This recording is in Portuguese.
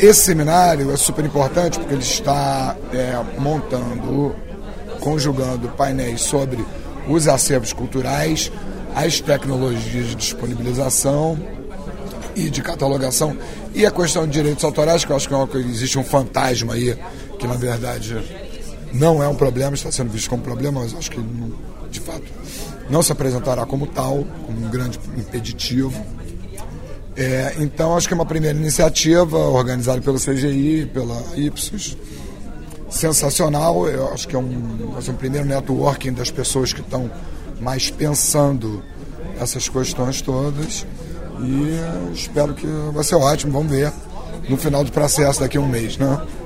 esse seminário é super importante porque ele está conjugando painéis sobre os acervos culturais, as tecnologias de disponibilização e de catalogação e a questão de direitos autorais, que eu acho que existe um fantasma aí, que na verdade não é um problema, está sendo visto como problema, mas acho que de fato não se apresentará como tal, como um grande impeditivo. Então acho que é uma primeira iniciativa organizada pelo CGI, pela Ipsos, sensacional. Eu acho que vai ser um primeiro networking das pessoas que estão mais pensando essas questões todas, e espero que vai ser ótimo. Vamos ver no final do processo daqui a um mês, né?